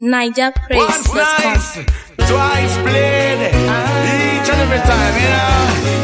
NigerPraise.com. Once nice, twice played, each and every time, you know.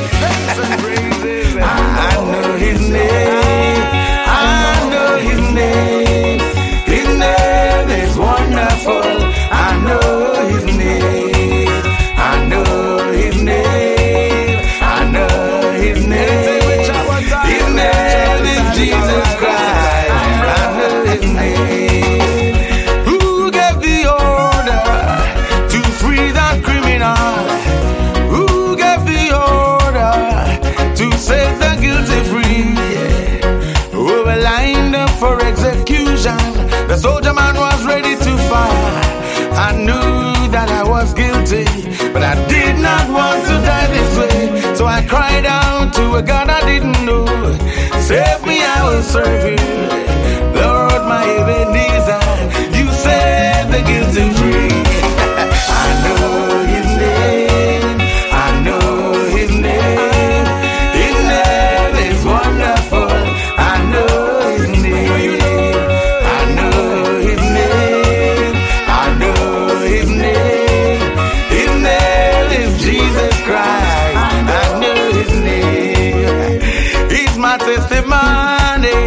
I know his name, I know his name. His name is wonderful. I know his name, I know his name, I know his name. His name is Jesus Christ. I know his name. Who gave the order to free that criminal? Who gave the order to set the guilty free? Who were lined up for execution? The soldier man was ready to fire. I knew that I was guilty, but I did not want to die this way. So I cried out to a God I didn't know. Save me, I will serve you. Lord, my Ebenezer, you set the guilty free. I know his name, I know his name. His name is wonderful. I know his name, I know his name, I know his name. His name is Jesus Christ. I know his name. He's my testimony.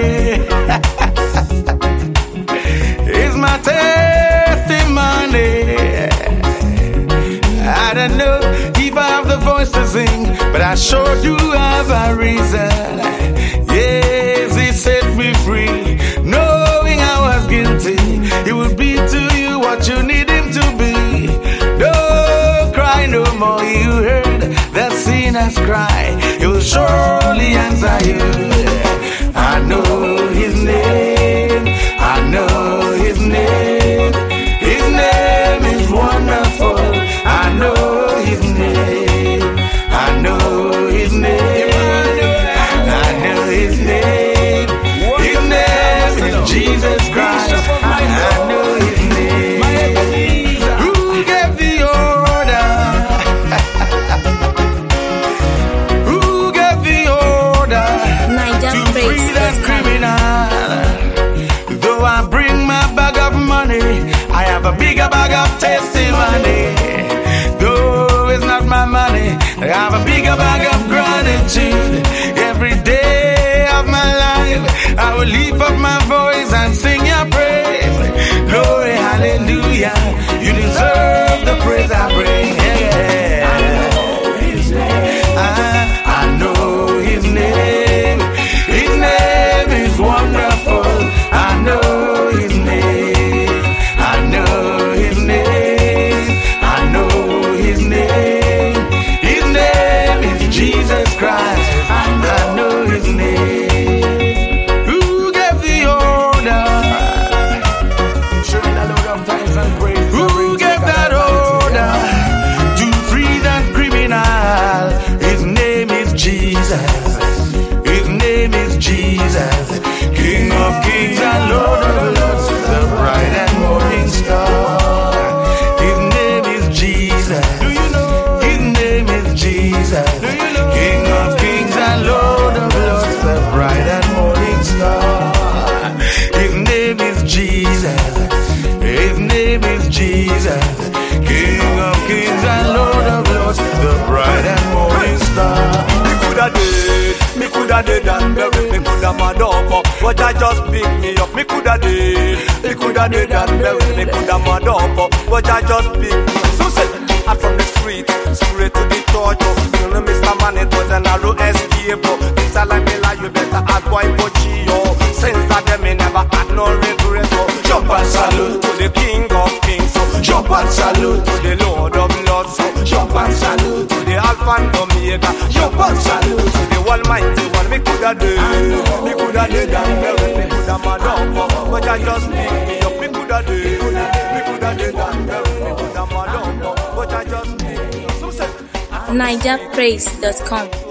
He's my testimony. I don't know if I have the voice to sing, but I sure do have a reason. Yes, he set me free, knowing I was guilty. He will be to you what you need him to be. Don't cry no more. You heard the sinners cry. He will surely answer you. I know his name, I know his name. His name is wonderful. I know his name, I know his name, I know his name. His name is Jesus Christ. I know his name. Who gave the order? Who gave the order to free that criminal? Though I bring my bag of money, I have a bigger bag of testimony. Though it's not my money, I have a bigger bag of gratitude. Every day of my life, I will lift up my voice and sing your praise. Glory, hallelujah. You deserve the praise I bring. Yeah. I know his name. I know his name. His name is wonderful. I know his name. I know his name. I know his name. His name is Jesus Christ. I know his name. Who gave the order? Showing a lot of thanks and praise. Who gave that order to free that criminal? His name is Jesus. His name is Jesus. King of kings and Lord of lords, the bright and morning star. His name is Jesus. Do you know? His name is Jesus. Do you know? King of kings and Lord of lords, the bright and morning star. His name is Jesus. His name is Jesus. King of kings and Lord of lords, the bright and morning star. Me coulda did and buried, me coulda mad up, but I just pick me up. Me coulda did and buried, me coulda mad up, but I just pick me up. So say, I'm from the street, straight to the torch. You know, Mr. Man, it was a narrow escape. This a like me lie, you better ask boy Pochio. Since that day, me never had no regret. Jump and salute to the King of Kings. Jump and salute to the Lord of Lords. Jump and salute to the Alpha and Omega. Jump and salute to the Almighty One. Me coulda did and buried, me coulda mad up, but I just pick me up. Me coulda did and buried, me coulda mad up, but I just pick me up. So say, NigerPraise.com.